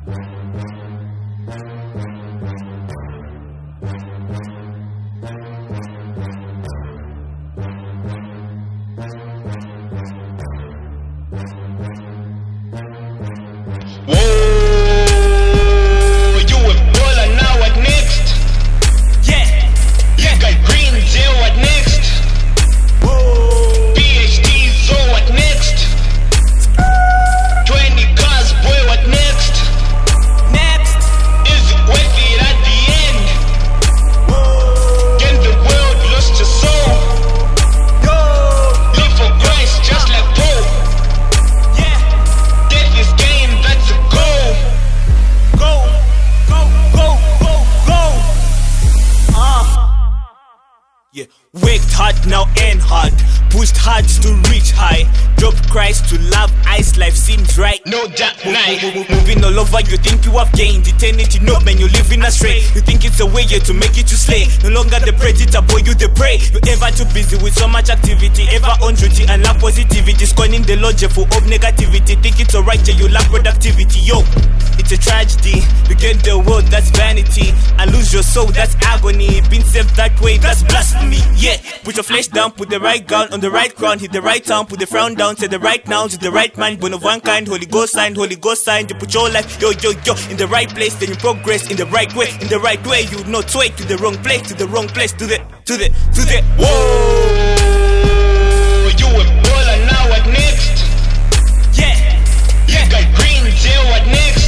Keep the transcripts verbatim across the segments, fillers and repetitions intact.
Yeah, worked hard now and hard, pushed hard to reach high, dropped Christ to love ice, life seems right. No doubt, night. Moving all over, you think you have gained eternity, no man, you're living astray. You think it's a way yeah, to make it to slay. No longer the predator, boy, you the prey. You ever too busy with so much activity, ever on duty and lack positivity, scorning the logic full of negativity. Think it's alright, yeah, you lack productivity, yo. It's a tragedy, you get the world, that's vanity, and lose your soul, that's agony. Being saved that way, that's blasphemy. Yeah, put your flesh down, put the right gun on the right ground, hit the right town, put the frown down, say the right nouns, with the right mind, born of one kind, Holy Ghost sign, Holy Ghost sign. You put your life, yo, yo, yo, in the right place, then you progress in the right way, in the right way. You not sway to the wrong place, to the wrong place, to the, to the, to the. Whoa, you a baller now. What next? Yeah, yeah, got green tail. What next?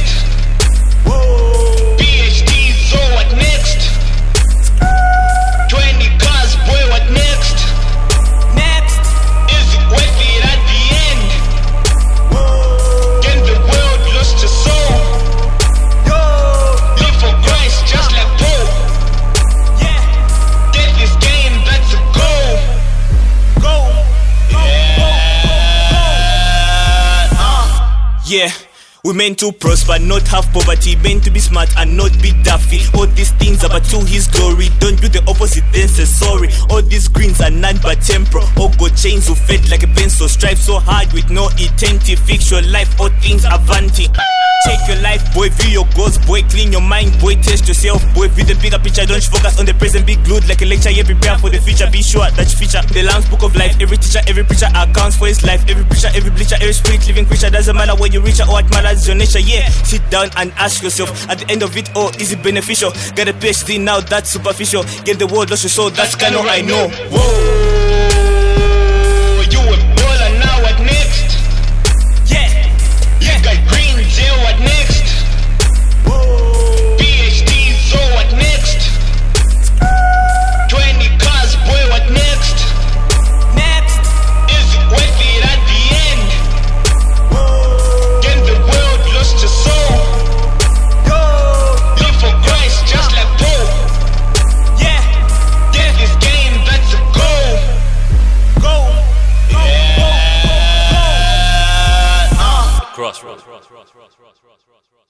Whoa, P H D, so what next? twenty cars, boy, what next? Next is it worth it at the end? Whoa, can the world lost your soul? Yo, live for Christ just like Paul. Yeah, death is gain, that's a goal. Go, go, yeah. go, go, go. Uh. Yeah. We're meant to prosper, not have poverty, meant to be smart and not be daffy. All these things are but to his glory. Don't do the opposite, then say sorry. All these greens are none but temporal. All God chains who fed like a pencil. Strive so hard with no eternity. Fix your life, all things are vanity. Check your life, boy, view your goals, boy, clean your mind, boy, test yourself, boy, view the bigger picture, don't focus on the present, be glued like a lecture, yeah, prepare for the future, be sure that you feature the Lamb's book of life. Every teacher, every preacher accounts for his life, every preacher, every bleacher, every spirit, living creature, doesn't matter where you reach or what matters your nature, yeah. Sit down and ask yourself, at the end of it all, is it beneficial? Get a P H D now, that's superficial, get the world lost your soul, that's kind of I know. Whoa, you a baller now, what next? Yeah, yeah, got green tail, what next? Whoa, P H D, so what next? twenty cars, boy, what next? Next is it worth it at the end? Whoa, can the world lost your soul? Yo, live for Christ just like Paul. Yeah, death is gain, that's a goal. Go, go, yeah. go, go, go. Uh. Crossroads.